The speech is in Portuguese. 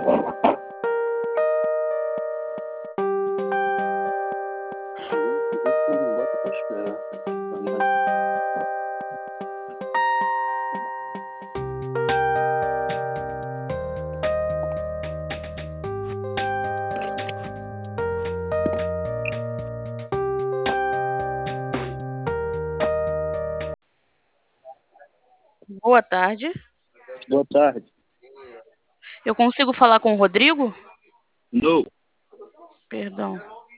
Não bota pra esperar. Boa tarde. Boa tarde. Eu consigo falar com o Rodrigo? Não. Perdão.